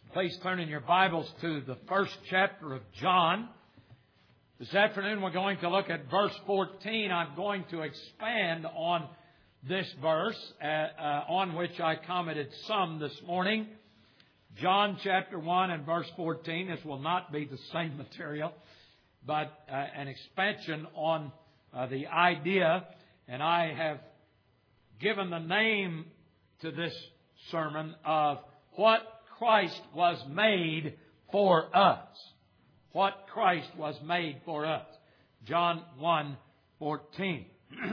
Please turn in your Bibles to the first chapter of John. This afternoon we're going to look at verse 14. I'm going to expand on this verse on which I commented some this morning. John chapter 1 and verse 14. This will not be the same material, but an expansion on the idea. And I have given the name to this sermon of what Christ was made for us. What Christ was made for us. John 1:14.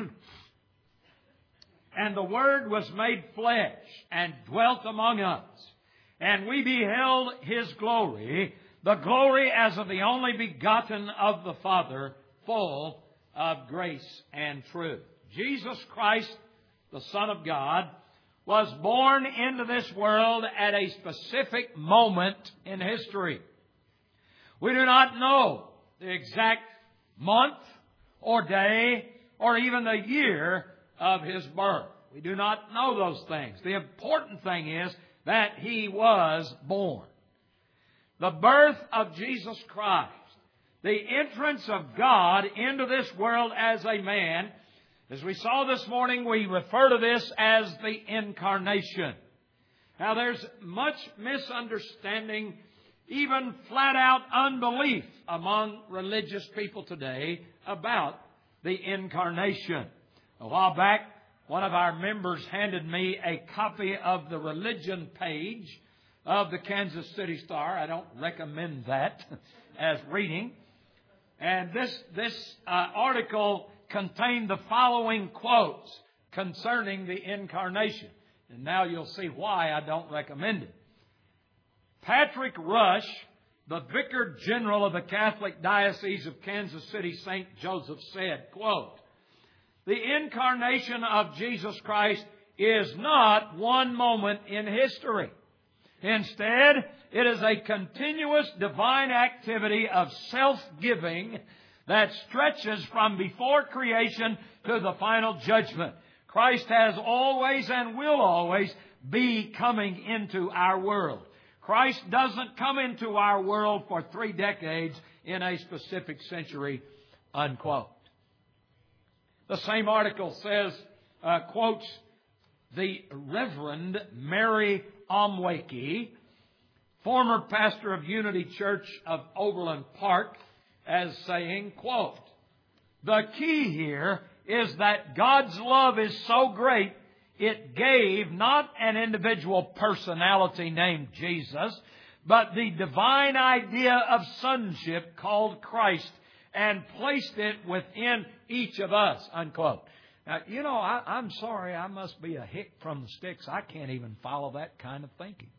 And the Word was made flesh and dwelt among us. And we beheld His glory, the glory as of the only begotten of the Father, full of grace and truth. Jesus Christ, the Son of God, was born into this world at a specific moment in history. We do not know the exact month or day or even the year of His birth. We do not know those things. The important thing is that He was born. The birth of Jesus Christ, the entrance of God into this world as a man. As we saw this morning, we refer to this as the Incarnation. Now, there's much misunderstanding, even flat-out unbelief among religious people today about the Incarnation. A while back, one of our members handed me a copy of the religion page of the Kansas City Star. I don't recommend that as reading. And this article contained the following quotes concerning the Incarnation. And now you'll see why I don't recommend it. Patrick Rush, the Vicar General of the Catholic Diocese of Kansas City, St. Joseph, said, quote, "The Incarnation of Jesus Christ is not one moment in history. Instead, it is a continuous divine activity of self-giving that stretches from before creation to the final judgment. Christ has always and will always be coming into our world. Christ doesn't come into our world for 3 decades in a specific century," unquote. The same article says, quotes the Reverend Mary Omwaki, former pastor of Unity Church of Overland Park, as saying, quote, "The key here is that God's love is so great it gave not an individual personality named Jesus, but the divine idea of sonship called Christ and placed it within each of us," unquote. Now, you know, I'm sorry, I must be a hick from the sticks. I can't even follow that kind of thinking.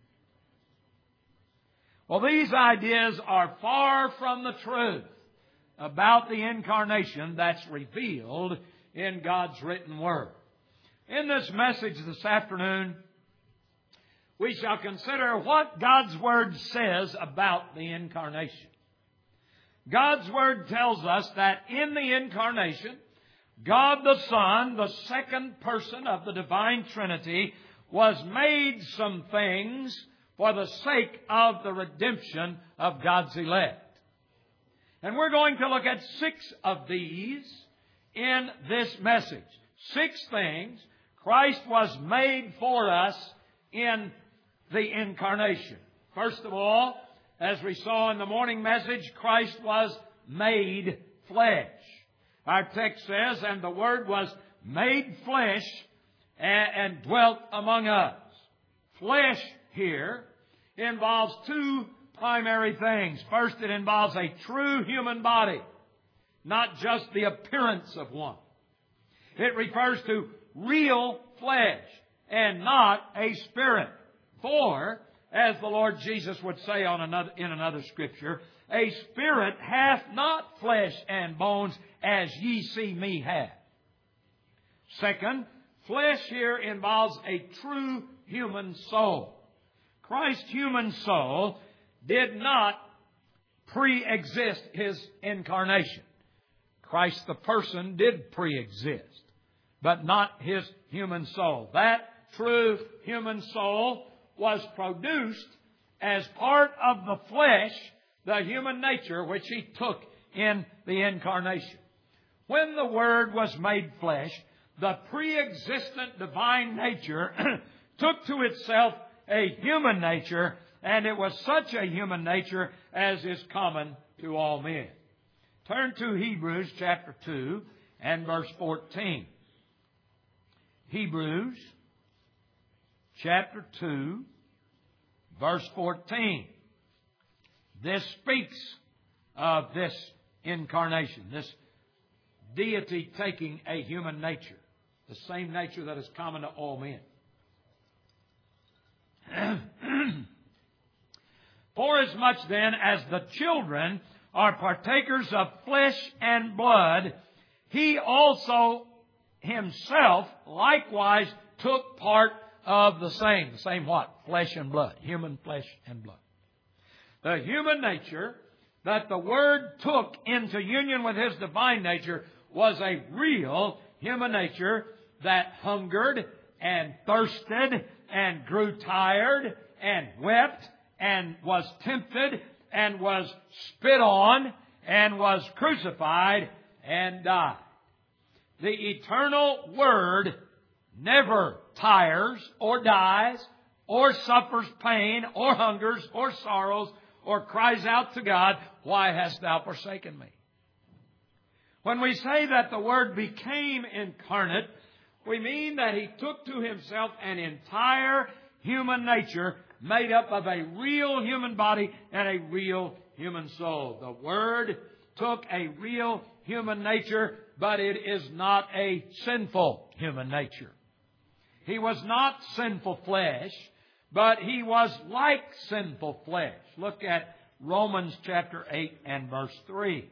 Well, these ideas are far from the truth about the Incarnation that's revealed in God's written Word. In this message this afternoon, we shall consider what God's Word says about the Incarnation. God's Word tells us that in the Incarnation, God the Son, the second person of the Divine Trinity, was made some things for the sake of the redemption of God's elect. And we're going to look at 6 of these in this message. 6 things Christ was made for us in the Incarnation. First of all, as we saw in the morning message, Christ was made flesh. Our text says, "And the Word was made flesh and dwelt among us." Flesh here involves 2 primary things. First, it involves a true human body, not just the appearance of one. It refers to real flesh and not a spirit. For, as the Lord Jesus would say in another scripture, "A spirit hath not flesh and bones as ye see me have." Second, flesh here involves a true human soul. Christ's human soul did not pre-exist His incarnation. Christ the person did pre-exist, but not His human soul. That true human soul was produced as part of the flesh, the human nature which He took in the incarnation. When the Word was made flesh, the pre-existent divine nature took to itself a human nature, and it was such a human nature as is common to all men. Turn to Hebrews chapter 2 and verse 14. Hebrews chapter 2, verse 14. This speaks of this incarnation, this deity taking a human nature, the same nature that is common to all men. Forasmuch then as the children are partakers of flesh and blood, He also Himself likewise took part of the same. The same what? Flesh and blood. Human flesh and blood. The human nature that the Word took into union with His divine nature was a real human nature that hungered and thirsted and grew tired and wept and was tempted and was spit on and was crucified and died. The eternal Word never tires or dies or suffers pain or hungers or sorrows or cries out to God, "Why hast Thou forsaken me?" When we say that the Word became incarnate, we mean that He took to Himself an entire human nature made up of a real human body and a real human soul. The Word took a real human nature, but it is not a sinful human nature. He was not sinful flesh, but He was like sinful flesh. Look at Romans chapter 8 and verse 3.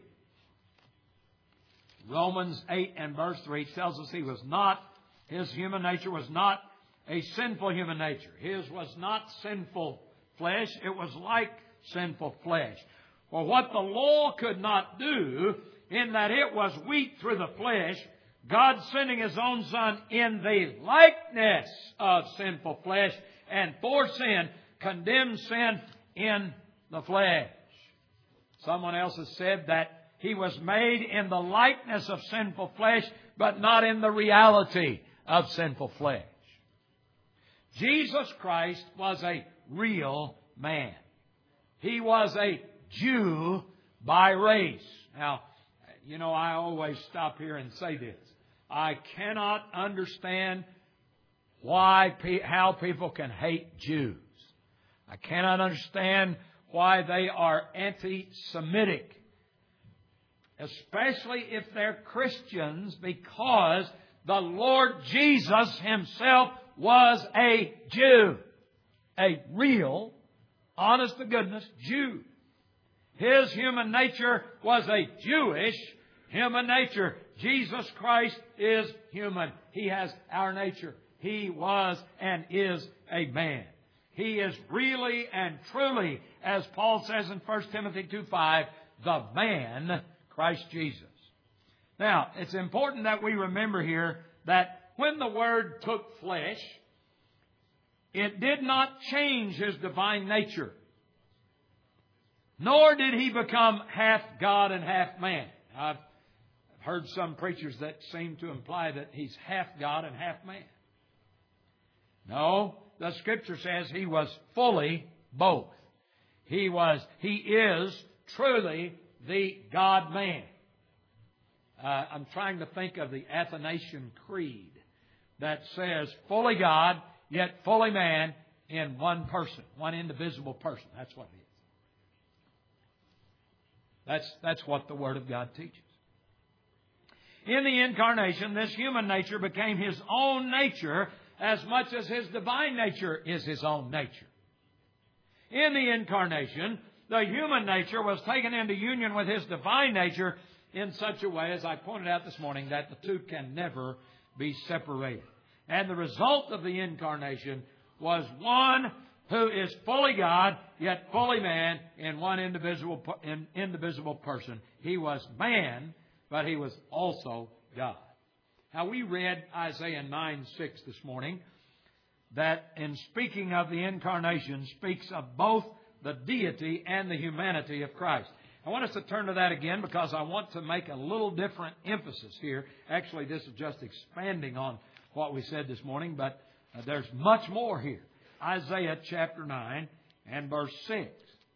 Romans 8 and verse 3 tells us His human nature was not a sinful human nature. His was not sinful flesh. It was like sinful flesh. For what the law could not do, in that it was weak through the flesh, God sending His own Son in the likeness of sinful flesh, and for sin, condemned sin in the flesh. Someone else has said that He was made in the likeness of sinful flesh, but not in the reality of sinful flesh. Jesus Christ was a real man. He was a Jew by race. Now, I always stop here and say this. I cannot understand how people can hate Jews. I cannot understand why they are anti-Semitic, especially if they're Christians, because the Lord Jesus Himself was a Jew, a real, honest-to-goodness Jew. His human nature was a Jewish human nature. Jesus Christ is human. He has our nature. He was and is a man. He is really and truly, as Paul says in 1 Timothy 2:5, the man, Christ Jesus. Now, it's important that we remember here that when the Word took flesh, it did not change His divine nature. Nor did He become half God and half man. I've heard some preachers that seem to imply that He's half God and half man. No, the Scripture says He was fully both. He is truly the God-man. I'm trying to think of the Athanasian Creed that says fully God, yet fully man in one person, one indivisible person. That's what it is. That's what the Word of God teaches. In the incarnation, this human nature became His own nature as much as His divine nature is His own nature. In the incarnation, the human nature was taken into union with His divine nature in such a way, as I pointed out this morning, that the two can never be separated. And the result of the incarnation was one who is fully God, yet fully man in one indivisible person. He was man, but He was also God. Now, we read Isaiah 9:6 this morning, that in speaking of the incarnation speaks of both the deity and the humanity of Christ. I want us to turn to that again because I want to make a little different emphasis here. Actually, this is just expanding on what we said this morning, but there's much more here. Isaiah chapter 9 and verse 6.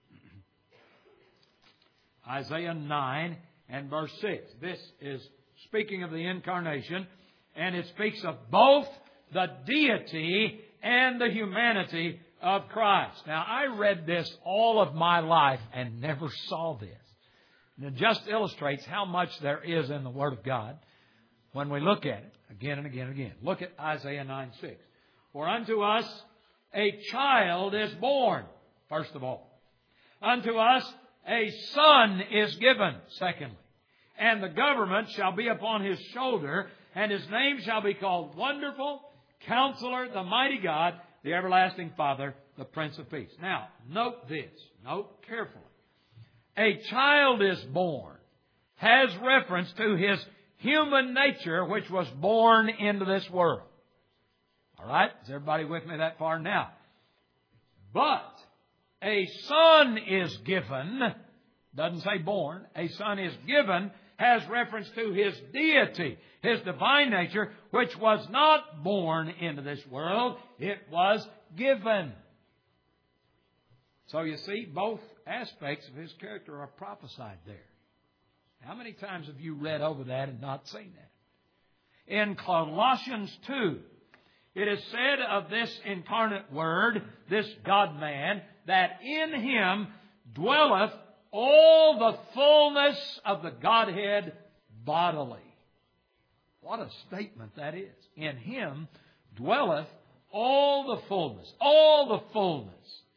Isaiah 9 and verse 6. This is speaking of the incarnation, and it speaks of both the deity and the humanity of Christ. Now, I read this all of my life and never saw this. And it just illustrates how much there is in the Word of God when we look at it again and again and again. Look at Isaiah 9:6. For unto us a child is born, first of all. Unto us a son is given, secondly. And the government shall be upon his shoulder, and his name shall be called Wonderful, Counselor, the Mighty God, the Everlasting Father, the Prince of Peace. Now, note this. Note carefully. A child is born has reference to his human nature which was born into this world. All right? Is everybody with me that far? Now, but a son is given, doesn't say born, a son is given, has reference to his deity, his divine nature, which was not born into this world, it was given. So you see, both aspects of his character are prophesied there. How many times have you read over that and not seen that? In Colossians 2, it is said of this incarnate Word, this God-man, that in Him dwelleth all the fullness of the Godhead bodily. What a statement that is. In Him dwelleth all the fullness, all the fullness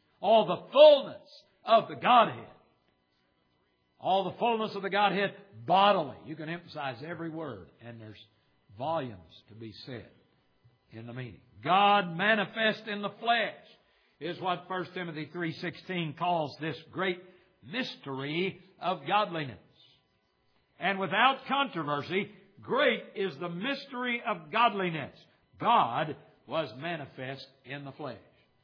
of the Godhead. All the fullness of the Godhead bodily. You can emphasize every word, and there's volumes to be said in the meaning. God manifest in the flesh is what 1 Timothy 3:16 calls this great mystery of godliness. And without controversy, great is the mystery of godliness. God was manifest in the flesh.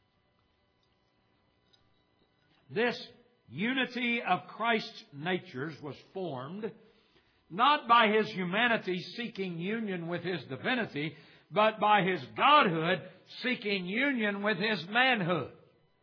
This unity of Christ's natures was formed not by His humanity seeking union with His divinity, but by His godhood seeking union with His manhood.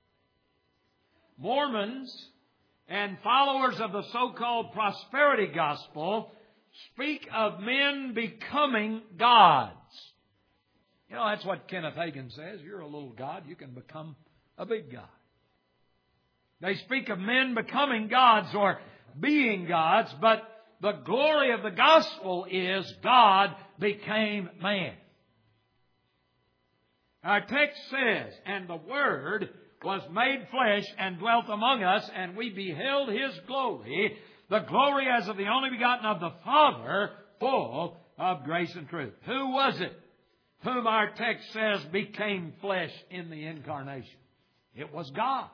Mormons and followers of the so-called prosperity gospel speak of men becoming gods. You know, that's what Kenneth Hagin says. You're a little God, you can become a big God. They speak of men becoming gods or being gods, but the glory of the gospel is God became man. Our text says, and the Word was made flesh and dwelt among us, and we beheld His glory, the glory as of the only begotten of the Father, full of grace and truth. Who was it whom our text says became flesh in the incarnation? It was God.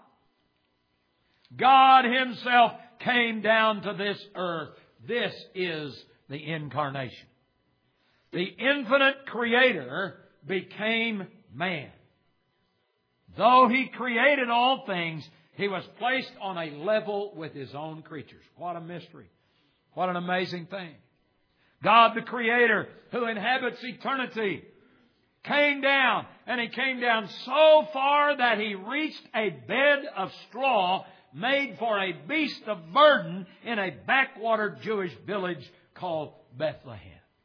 God Himself came down to this earth. This is the incarnation. The infinite Creator became man. Though He created all things, He was placed on a level with His own creatures. What a mystery. What an amazing thing. God the Creator, who inhabits eternity, came down. And He came down so far that He reached a bed of straw made for a beast of burden in a backwater Jewish village called Bethlehem.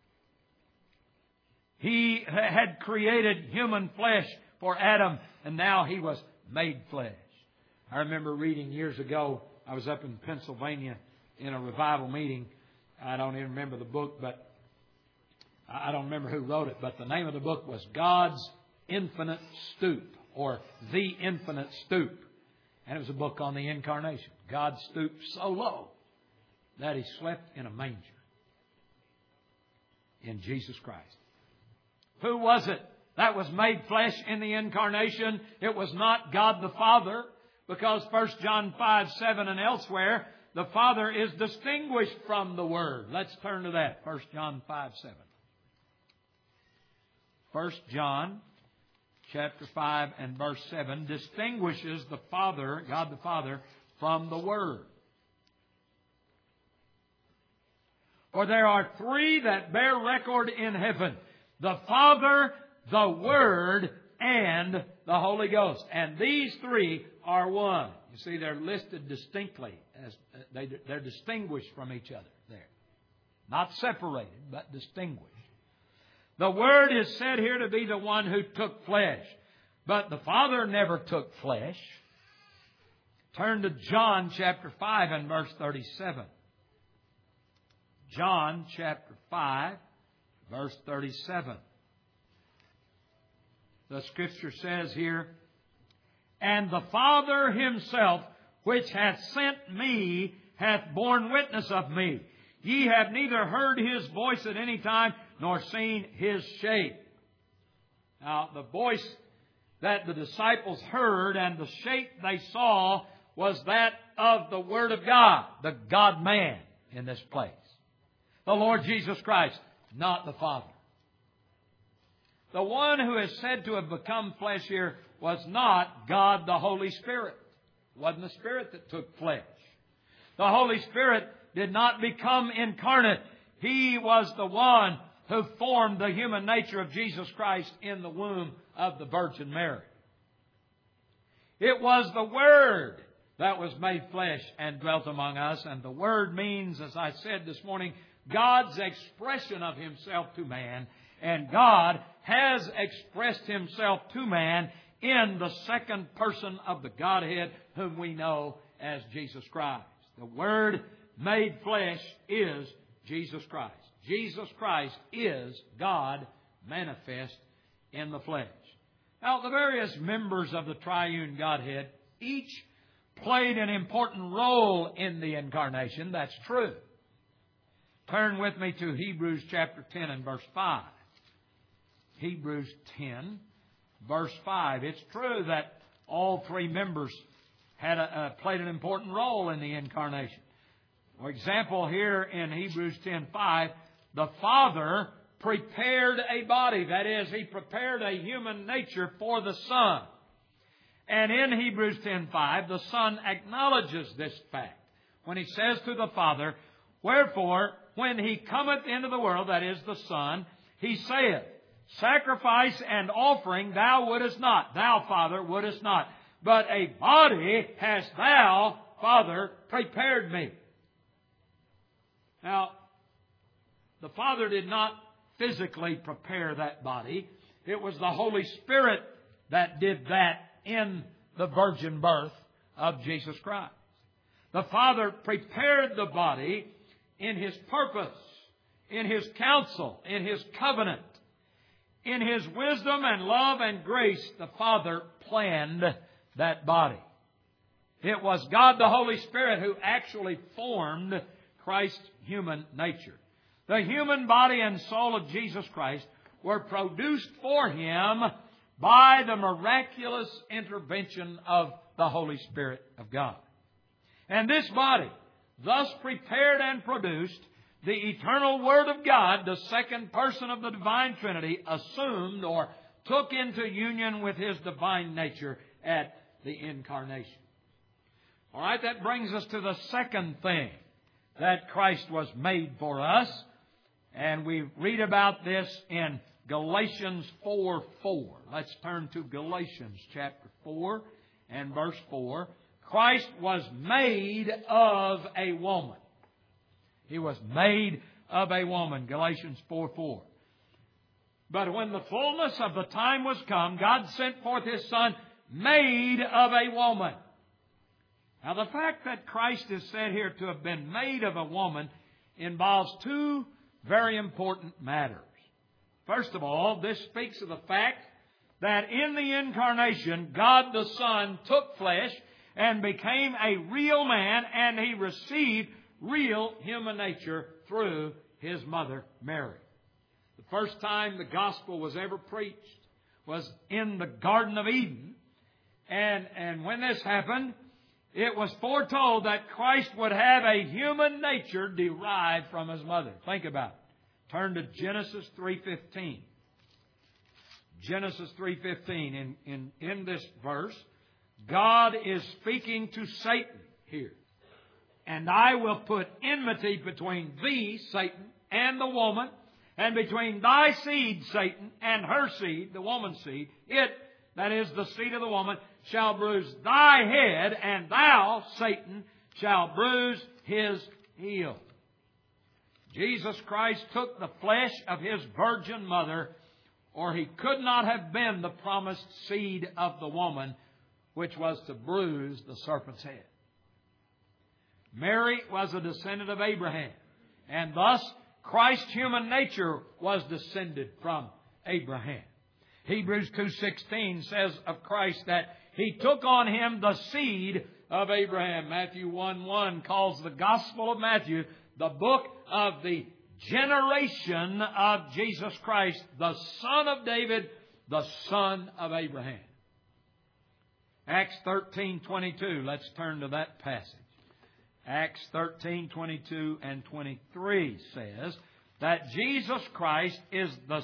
He had created human flesh for Adam, and now He was made flesh. I remember reading years ago, I was up in Pennsylvania in a revival meeting. I don't even remember the book, but I don't remember who wrote it, but the name of the book was God's Infinite Stoop, or The Infinite Stoop. And it was a book on the incarnation. God stooped so low that He slept in a manger in Jesus Christ. Who was it that was made flesh in the incarnation? It was not God the Father, because 1 John 5:7 and elsewhere, the Father is distinguished from the Word. Let's turn to that. 1 John 5:7. 1 John chapter 5 and verse 7 distinguishes the Father, God the Father, from the Word. For there are three that bear record in heaven: the Father, the Word, and the Holy Ghost. And these three are one. You see, they're listed distinctly as they're distinguished from each other there. Not separated, but distinguished. The Word is said here to be the one who took flesh. But the Father never took flesh. Turn to John chapter 5 and verse 37. John chapter 5, verse 37. The Scripture says here, "And the Father Himself, which hath sent me, hath borne witness of me. Ye have neither heard His voice at any time, nor seen His shape." Now, the voice that the disciples heard and the shape they saw was that of the Word of God, the God-man in this place. The Lord Jesus Christ, not the Father. The one who is said to have become flesh here was not God the Holy Spirit. It wasn't the Spirit that took flesh. The Holy Spirit did not become incarnate. He was the one who formed the human nature of Jesus Christ in the womb of the Virgin Mary. It was the Word that was made flesh and dwelt among us. And the Word means, as I said this morning, God's expression of Himself to man. And God has expressed Himself to man in the second person of the Godhead, whom we know as Jesus Christ. The Word made flesh is Jesus Christ. Jesus Christ is God manifest in the flesh. Now, the various members of the triune Godhead each played an important role in the incarnation. That's true. Turn with me to Hebrews chapter 10 and verse 5. Hebrews 10, verse 5. It's true that all three members had played an important role in the incarnation. For example, here in Hebrews 10:5, the Father prepared a body. That is, He prepared a human nature for the Son. And in Hebrews 10:5, the Son acknowledges this fact when He says to the Father, "Wherefore, when He cometh into the world," that is the Son, He saith, "Sacrifice and offering thou wouldest not, thou, Father, wouldest not, but a body hast thou, Father, prepared me." Now, the Father did not physically prepare that body. It was the Holy Spirit that did that in the virgin birth of Jesus Christ. The Father prepared the body in His purpose, in His counsel, in His covenant. In His wisdom and love and grace, the Father planned that body. It was God the Holy Spirit who actually formed Christ's human nature. The human body and soul of Jesus Christ were produced for Him by the miraculous intervention of the Holy Spirit of God. And this body, thus prepared and produced, the eternal Word of God, the second person of the Divine Trinity, assumed or took into union with His divine nature at the incarnation. All right, that brings us to the second thing that Christ was made for us. And we read about this in Galatians 4:4. Let's turn to Galatians chapter 4 and verse 4. Christ was made of a woman. He was made of a woman. Galatians 4:4. But when the fullness of the time was come, God sent forth His Son, made of a woman. Now, the fact that Christ is said here to have been made of a woman involves two very important matters. First of all, this speaks of the fact that in the incarnation, God the Son took flesh and became a real man, and He received real human nature through His mother, Mary. The first time the gospel was ever preached was in the Garden of Eden. And when this happened, it was foretold that Christ would have a human nature derived from His mother. Think about it. Turn to Genesis 3:15. Genesis 3:15. In this verse, God is speaking to Satan here. And I will put enmity between thee, Satan, and the woman, and between thy seed, Satan, and her seed, the woman's seed. It, that is the seed of the woman, shall bruise thy head, and thou, Satan, shall bruise his heel. Jesus Christ took the flesh of His virgin mother, or He could not have been the promised seed of the woman, which was to bruise the serpent's head. Mary was a descendant of Abraham, and thus Christ's human nature was descended from Abraham. Hebrews 2:16 says of Christ that He took on Him the seed of Abraham. Matthew 1:1 calls the Gospel of Matthew the book of the generation of Jesus Christ, the son of David, the son of Abraham. Acts 13:22. Let's turn to that passage. Acts 13:22 and 23 says that Jesus Christ the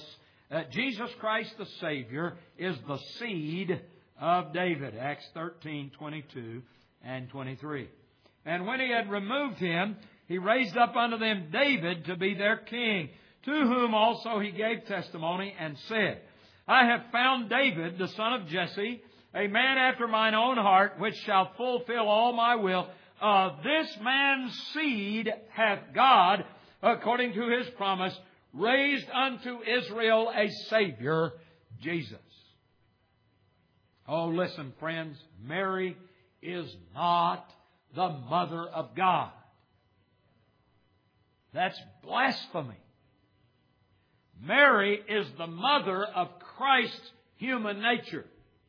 Savior is the seed of David. Acts 13:22 and 23. And when He had removed Him, He raised up unto them David to be their king, to whom also He gave testimony and said, I have found David, the son of Jesse, a man after mine own heart, which shall fulfill all my will. Of this man's seed hath God, according to His promise, raised unto Israel a Savior, Jesus. Oh, listen, friends, Mary is not the mother of God. That's blasphemy. Mary is the mother of Christ's human nature.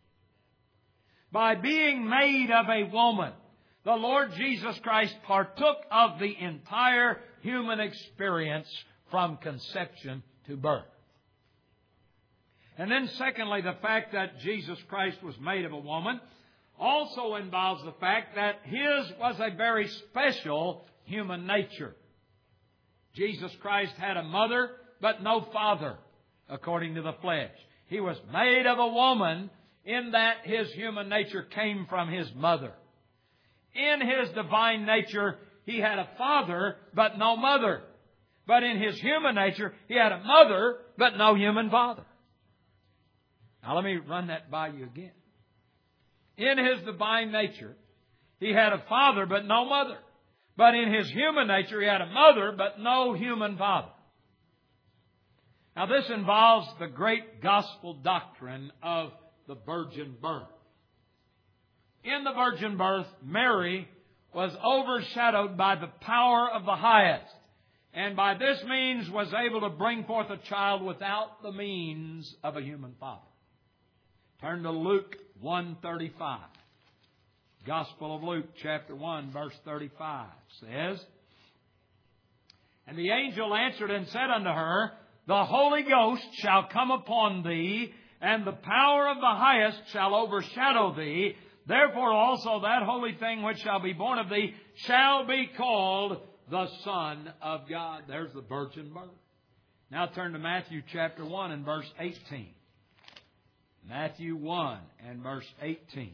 By being made of a woman, the Lord Jesus Christ partook of the entire human experience from conception to birth. And then secondly, the fact that Jesus Christ was made of a woman also involves the fact that His was a very special human nature. Jesus Christ had a mother, but no father, according to the flesh. He was made of a woman in that His human nature came from His mother. In His divine nature, He had a father, but no mother. But in His human nature, He had a mother, but no human father. Now let me run that by you again. In His divine nature, He had a father, but no mother. But in His human nature, He had a mother, but no human father. Now this involves the great gospel doctrine of the virgin birth. In the virgin birth, Mary was overshadowed by the power of the highest, and by this means was able to bring forth a child without the means of a human father. Turn to Luke 1:35. Gospel of Luke, chapter 1, verse 35 says, And the angel answered and said unto her, The Holy Ghost shall come upon thee, and the power of the highest shall overshadow thee. Therefore also that holy thing which shall be born of thee shall be called the Son of God. There's the virgin birth. Now turn to Matthew chapter 1 and verse 18. Matthew 1 and verse 18.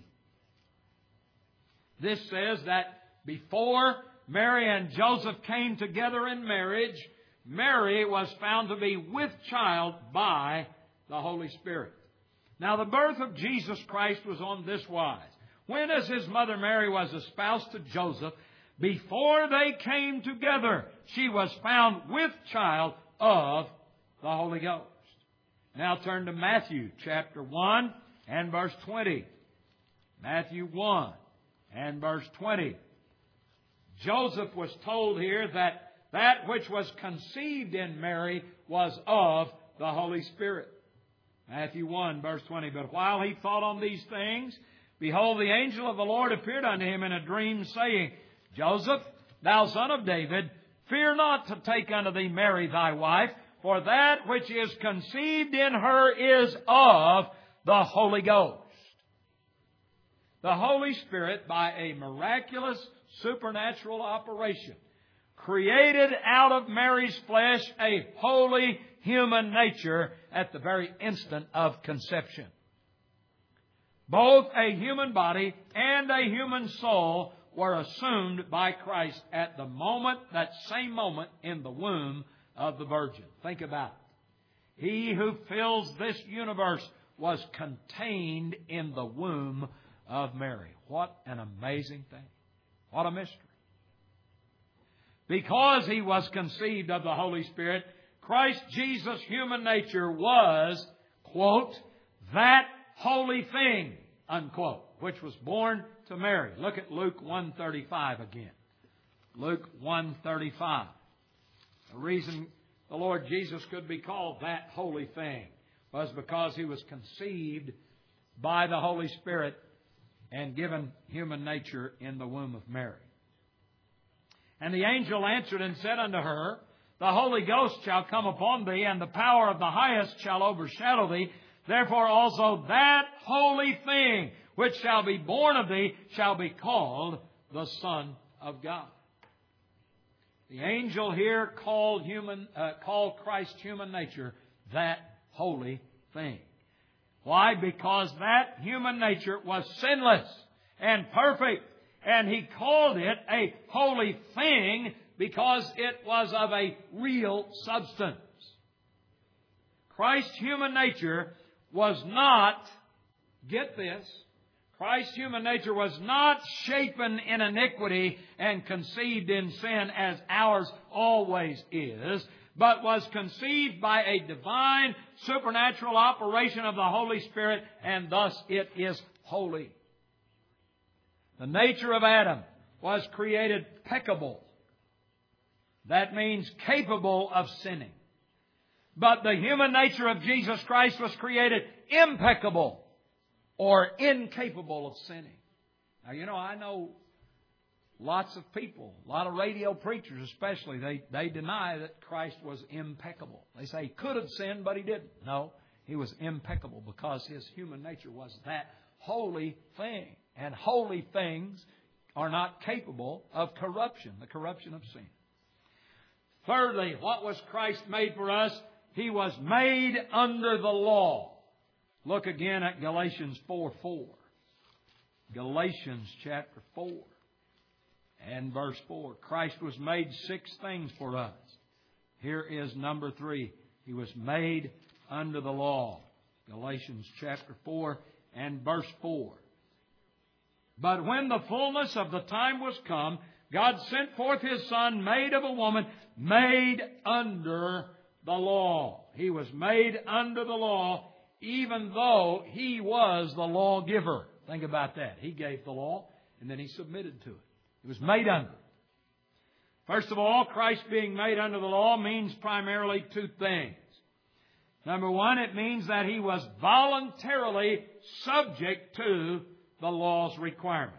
This says that before Mary and Joseph came together in marriage, Mary was found to be with child by the Holy Spirit. Now the birth of Jesus Christ was on this wise. When as His mother Mary was espoused to Joseph, before they came together, she was found with child of the Holy Ghost. Now turn to Matthew chapter 1 and verse 20. Matthew 1 and verse 20. Joseph was told here that that which was conceived in Mary was of the Holy Spirit. Matthew 1 verse 20. But while he thought on these things, behold, the angel of the Lord appeared unto him in a dream, saying, Joseph, thou son of David, fear not to take unto thee Mary thy wife, for that which is conceived in her is of the Holy Ghost. The Holy Spirit, by a miraculous supernatural operation, created out of Mary's flesh a holy human nature at the very instant of conception. Both a human body and a human soul were assumed by Christ at the moment, that same moment, in the womb of the Virgin. Think about it. He who fills this universe was contained in the womb of Mary. What an amazing thing. What a mystery. Because He was conceived of the Holy Spirit, Christ Jesus' human nature was, quote, that holy thing, unquote, which was born to Mary. Look at Luke 1:35 again. Luke 1:35. The reason the Lord Jesus could be called that holy thing was because He was conceived by the Holy Spirit and given human nature in the womb of Mary. And the angel answered and said unto her, The Holy Ghost shall come upon thee, and the power of the highest shall overshadow thee. Therefore also that holy thing which shall be born of thee shall be called the Son of God. The angel here called Christ's human nature that holy thing. Why? Because that human nature was sinless and perfect. And He called it a holy thing because it was of a real substance. Christ's human nature was not, get this, Christ's human nature was not shapen in iniquity and conceived in sin as ours always is, but was conceived by a divine supernatural operation of the Holy Spirit, and thus it is holy. The nature of Adam was created peccable. That means capable of sinning. But the human nature of Jesus Christ was created impeccable or incapable of sinning. Now, I know lots of people, a lot of radio preachers especially, they deny that Christ was impeccable. They say He could have sinned, but He didn't. No, He was impeccable because His human nature was that holy thing. And holy things are not capable of corruption, the corruption of sin. Thirdly, what was Christ made for us? He was made under the law. Look again at Galatians 4:4. Galatians chapter 4 and verse 4. Christ was made 6 things for us. Here is number 3. He was made under the law. Galatians chapter 4 and verse 4. But when the fullness of the time was come, God sent forth His Son, made of a woman, made under the law. He was made under the law, even though He was the lawgiver. Think about that. He gave the law, and then He submitted to it. He was made under it. First of all, Christ being made under the law means primarily 2 things. Number 1, it means that He was voluntarily subject to the law's requirements.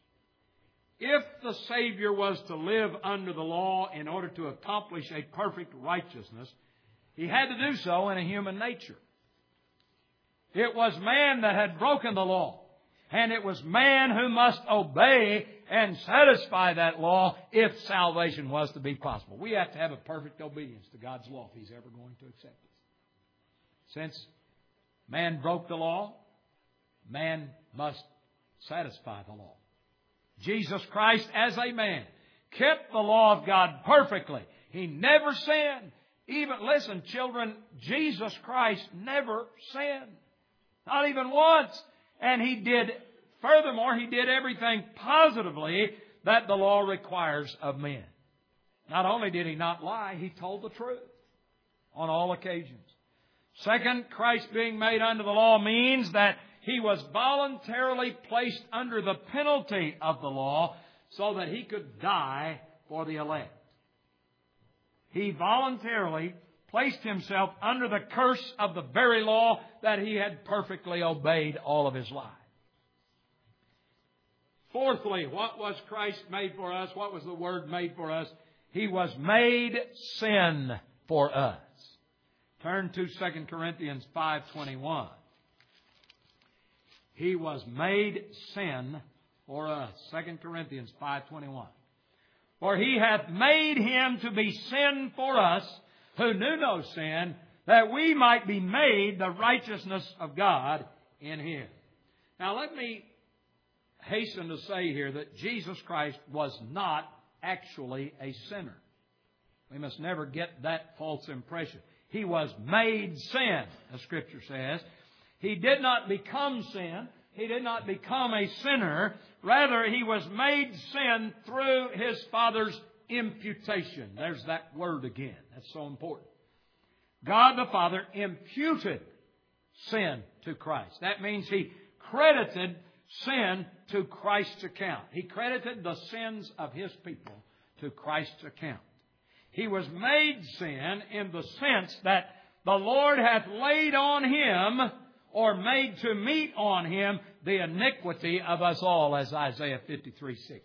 If the Savior was to live under the law in order to accomplish a perfect righteousness, He had to do so in a human nature. It was man that had broken the law, and it was man who must obey and satisfy that law if salvation was to be possible. We have to have a perfect obedience to God's law if He's ever going to accept it. Since man broke the law, man must satisfy the law. Jesus Christ, as a man, kept the law of God perfectly. He never sinned. Even, listen, children, Jesus Christ never sinned. Not even once. And furthermore, He did everything positively that the law requires of men. Not only did He not lie, He told the truth on all occasions. Second, Christ being made under the law means that He was voluntarily placed under the penalty of the law so that He could die for the elect. He voluntarily placed Himself under the curse of the very law that He had perfectly obeyed all of His life. Fourthly, what was Christ made for us? What was the word made for us? He was made sin for us. Turn to 2 Corinthians 5:21. He was made sin for us. 2 Corinthians 5:21. For He hath made Him to be sin for us, who knew no sin, that we might be made the righteousness of God in Him. Now let me hasten to say here that Jesus Christ was not actually a sinner. We must never get that false impression. He was made sin, as Scripture says. He did not become sin. He did not become a sinner. Rather, He was made sin through His Father's imputation. There's that word again. That's so important. God the Father imputed sin to Christ. That means He credited sin to Christ's account. He credited the sins of His people to Christ's account. He was made sin in the sense that the Lord hath laid on Him, or made to meet on Him, the iniquity of us all, as Isaiah 53:6 said.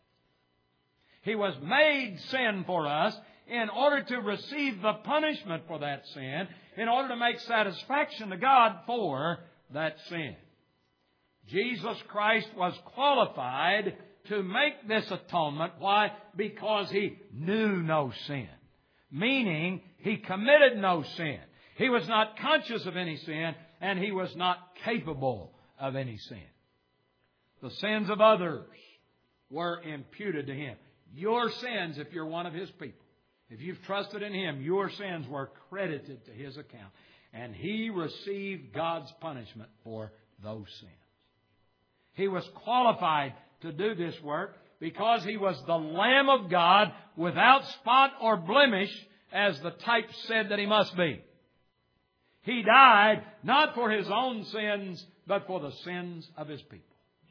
He was made sin for us in order to receive the punishment for that sin, in order to make satisfaction to God for that sin. Jesus Christ was qualified to make this atonement. Why? Because He knew no sin. Meaning, He committed no sin. He was not conscious of any sin, and He was not capable of any sin. The sins of others were imputed to Him. Your sins, if you're one of His people, if you've trusted in Him, your sins were credited to His account. And He received God's punishment for those sins. He was qualified to do this work because He was the Lamb of God without spot or blemish, as the type said that He must be. He died not for His own sins, but for the sins of His people.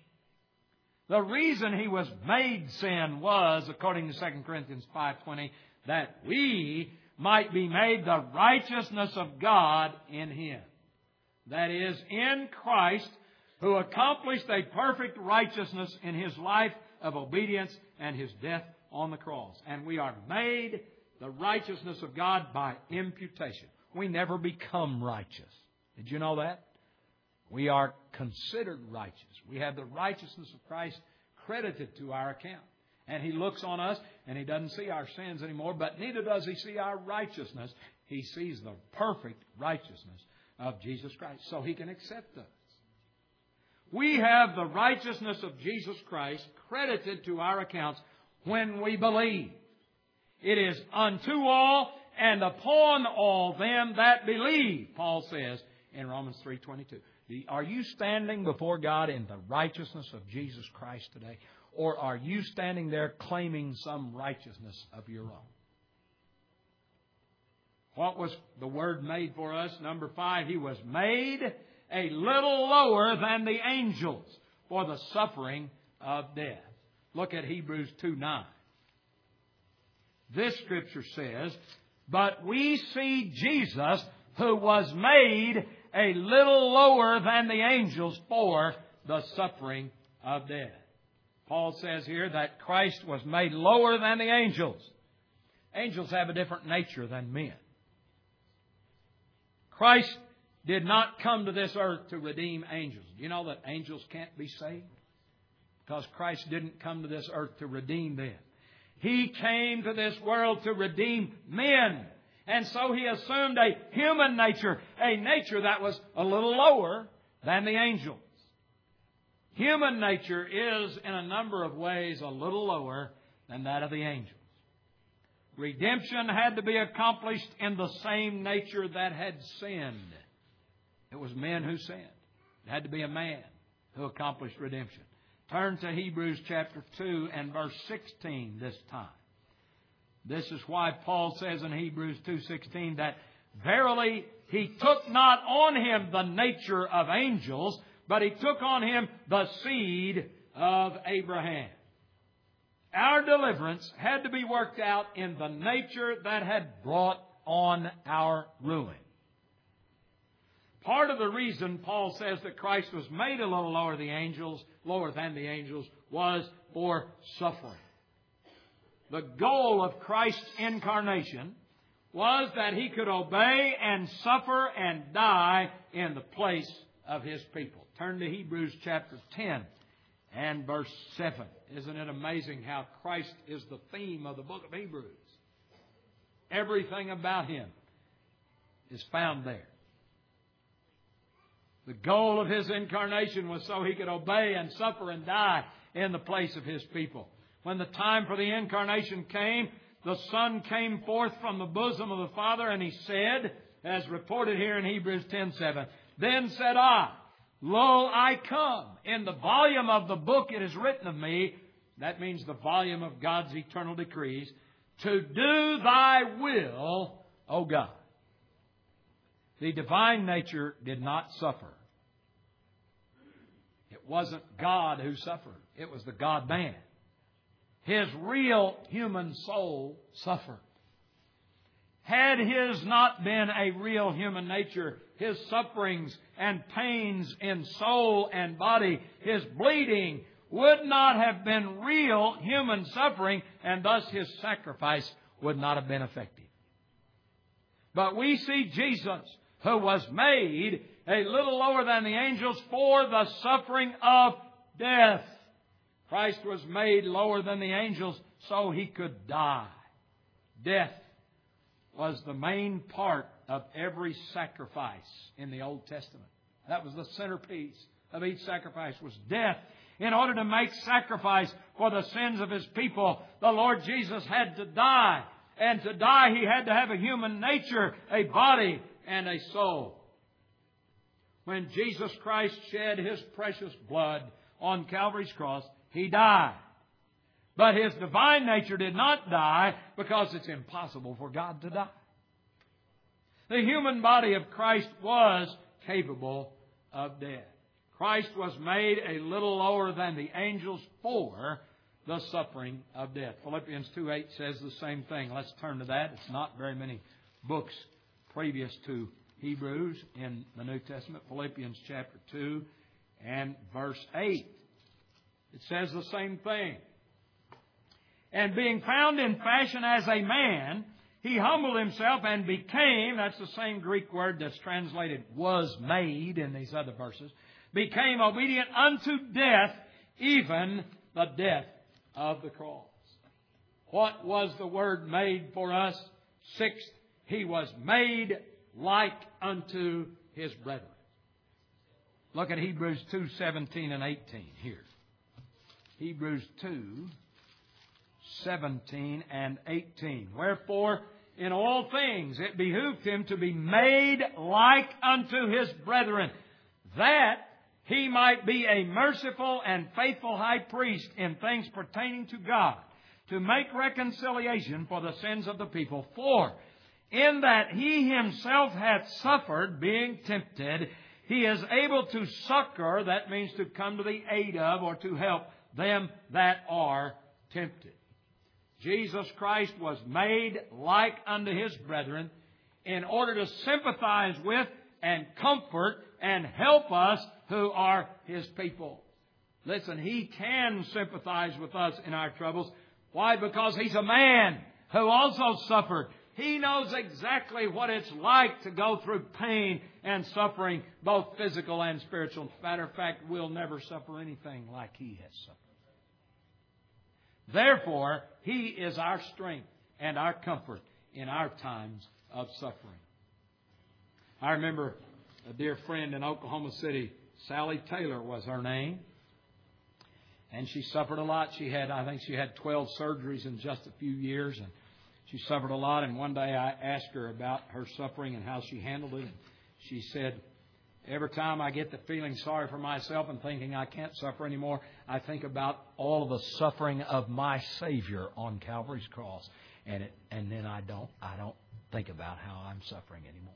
The reason He was made sin was, according to 2 Corinthians 5:20, that we might be made the righteousness of God in Him. That is, in Christ, who accomplished a perfect righteousness in His life of obedience and His death on the cross. And we are made the righteousness of God by imputation. We never become righteous. Did you know that? We are considered righteous. We have the righteousness of Christ credited to our account. And He looks on us and He doesn't see our sins anymore, but neither does He see our righteousness. He sees the perfect righteousness of Jesus Christ, so He can accept us. We have the righteousness of Jesus Christ credited to our accounts when we believe. It is unto all and upon all them that believe, Paul says in Romans 3:22. Are you standing before God in the righteousness of Jesus Christ today? Or are you standing there claiming some righteousness of your own? What was the Word made for us? Number 5, He was made a little lower than the angels for the suffering of death. Look at Hebrews 2:9. This Scripture says, but we see Jesus, who was made a little lower than the angels for the suffering of death. Paul says here that Christ was made lower than the angels. Angels have a different nature than men. Christ did not come to this earth to redeem angels. You know that angels can't be saved? Because Christ didn't come to this earth to redeem them. He came to this world to redeem men. And so He assumed a human nature, a nature that was a little lower than the angels. Human nature is, in a number of ways, a little lower than that of the angels. Redemption had to be accomplished in the same nature that had sinned. It was men who sinned. It had to be a man who accomplished redemption. Turn to Hebrews chapter 2 and verse 16 this time. This is why Paul says in Hebrews 2:16 that verily He took not on Him the nature of angels, but He took on Him the seed of Abraham. Our deliverance had to be worked out in the nature that had brought on our ruin. Part of the reason Paul says that Christ was made a little lower than the angels, was for suffering. The goal of Christ's incarnation was that He could obey and suffer and die in the place of His people. Turn to Hebrews chapter 10 and verse 7. Isn't it amazing how Christ is the theme of the book of Hebrews? Everything about Him is found there. The goal of His incarnation was so He could obey and suffer and die in the place of His people. When the time for the incarnation came, the Son came forth from the bosom of the Father, and He said, as reported here in Hebrews 10:7, "Then said I, Lo, I come. In the volume of the book it is written of me," that means the volume of God's eternal decrees, "to do Thy will, O God." The divine nature did not suffer. It wasn't God who suffered. It was the God-man. His real human soul suffered. Had His not been a real human nature, His sufferings and pains in soul and body, His bleeding, would not have been real human suffering, and thus His sacrifice would not have been effective. But we see Jesus, who was made a little lower than the angels for the suffering of death. Christ was made lower than the angels so He could die. Death was the main part of every sacrifice in the Old Testament. That was the centerpiece of each sacrifice, was death. In order to make sacrifice for the sins of His people, the Lord Jesus had to die. And to die, He had to have a human nature, a body, and a soul. When Jesus Christ shed His precious blood on Calvary's cross, He died. But His divine nature did not die because it's impossible for God to die. The human body of Christ was capable of death. Christ was made a little lower than the angels for the suffering of death. Philippians 2:8 says the same thing. Let's turn to that. It's not very many books previous to Hebrews in the New Testament. Philippians chapter 2 and verse 8. It says the same thing. "And being found in fashion as a man, He humbled Himself and became," that's the same Greek word that's translated "was made" in these other verses, "became obedient unto death, even the death of the cross." What was the word "made" for us? Sixth, He was made like unto His brethren. Look at Hebrews 2:17 and 18 here. Hebrews 2:17 and 18. "Wherefore, in all things it behooved Him to be made like unto His brethren, that He might be a merciful and faithful high priest in things pertaining to God, to make reconciliation for the sins of the people. For in that He Himself hath suffered, being tempted, He is able to succor," that means to come to the aid of or to help, "them that are tempted." Jesus Christ was made like unto His brethren in order to sympathize with and comfort and help us who are His people. Listen, He can sympathize with us in our troubles. Why? Because He's a man who also suffered. He knows exactly what it's like to go through pain and suffering, both physical and spiritual. As a matter of fact, we'll never suffer anything like He has suffered. Therefore, He is our strength and our comfort in our times of suffering. I remember a dear friend in Oklahoma City, Sally Taylor was her name. And she suffered a lot. I think she had 12 surgeries in just a few years. And she suffered a lot. And one day I asked her about her suffering and how she handled it. And she said, "Every time I get the feeling sorry for myself and thinking I can't suffer anymore, I think about all of the suffering of my Savior on Calvary's cross. And then I don't think about how I'm suffering anymore."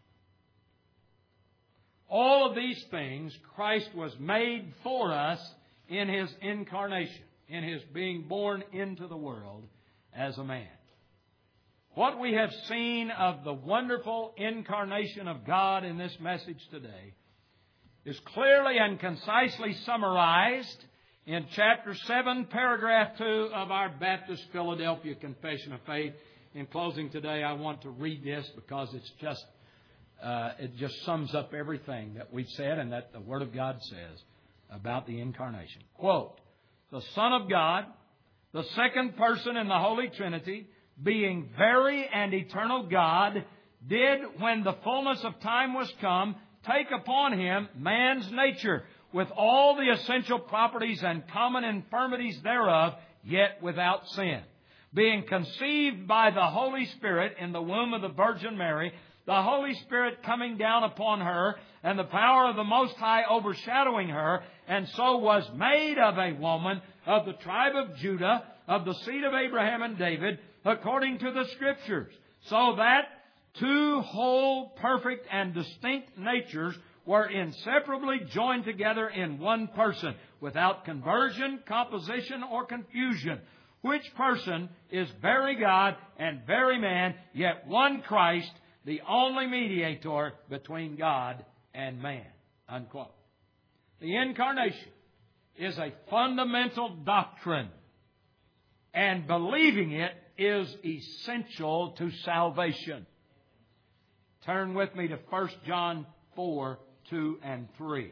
All of these things Christ was made for us in His incarnation, in His being born into the world as a man. What we have seen of the wonderful incarnation of God in this message today is clearly and concisely summarized in chapter 7, paragraph 2 of our Baptist Philadelphia Confession of Faith. In closing today, I want to read this because it just sums up everything that we've said and that the Word of God says about the incarnation. Quote, the Son of God, the second person in the Holy Trinity, being very and eternal God, did, when the fullness of time was come, take upon Him man's nature, with all the essential properties and common infirmities thereof, yet without sin. Being conceived by the Holy Spirit in the womb of the Virgin Mary, the Holy Spirit coming down upon her, and the power of the Most High overshadowing her, and so was made of a woman of the tribe of Judah, of the seed of Abraham and David, according to the Scriptures, so that two whole, perfect, and distinct natures were inseparably joined together in one person, without conversion, composition, or confusion, which person is very God and very man, yet one Christ, the only mediator between God and man. Unquote. The Incarnation is a fundamental doctrine, and believing it is essential to salvation. Turn with me to 1 John 4, 2 and 3.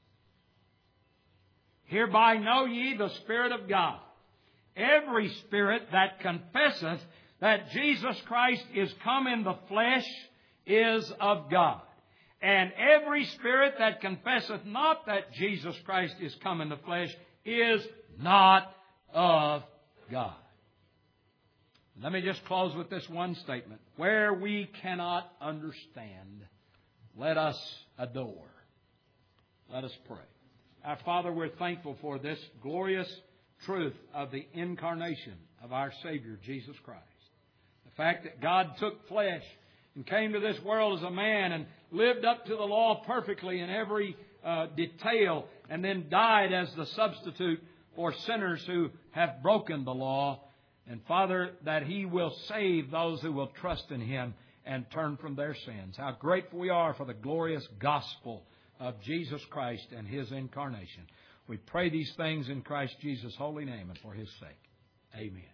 Hereby know ye the Spirit of God. Every spirit that confesseth that Jesus Christ is come in the flesh is of God. And every spirit that confesseth not that Jesus Christ is come in the flesh is not of God. Let me just close with this one statement. Where we cannot understand, let us adore. Let us pray. Our Father, we're thankful for this glorious truth of the incarnation of our Savior, Jesus Christ. The fact that God took flesh and came to this world as a man and lived up to the law perfectly in every detail, and then died as the substitute for sinners who have broken the law. And Father, that He will save those who will trust in Him and turn from their sins. How grateful we are for the glorious gospel of Jesus Christ and His incarnation. We pray these things in Christ Jesus' holy name and for His sake. Amen.